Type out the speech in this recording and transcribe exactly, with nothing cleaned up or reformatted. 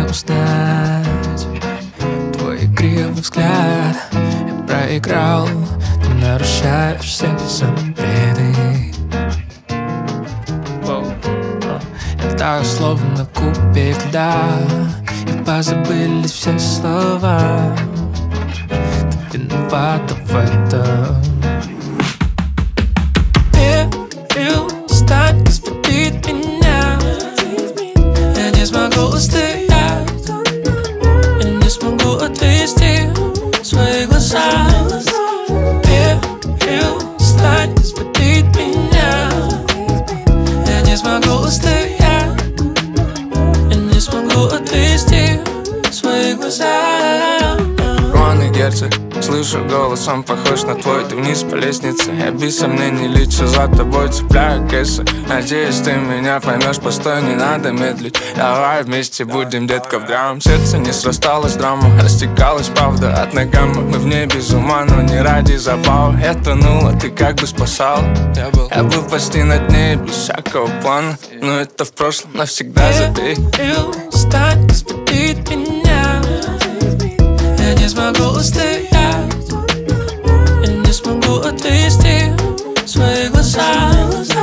узнать твой игривый взгляд. Я проиграл, ты нарушаешь все запреты. Я таю словно кубик льда, и позабылись все слова. Ты виновата в этом. Перестань изводить меня. Я не смогу устоять, я не смогу отвести свои глаза. Перестань изводить меня. Я не смогу устоять, я не смогу отвести свои глаза. Ронный герцог, слышу голос, он похож на твой. Ты вниз по лестнице, я без сомнений лечу за тобой, цепляю кэсы. Надеюсь, ты меня поймешь, постой, не надо медлить. Давай вместе будем, детка, в драм. Сердце не срасталось, драма растекалась, правда, от ногам. Мы в небе без ума, но не ради забав. Я тонула, ты как бы спасал. Я был, я был почти на дне, без всякого плана. Но это в прошлом, навсегда забей. Перестань изводить меня. Я не смогу устоять, я не смогу отвести свои глаза.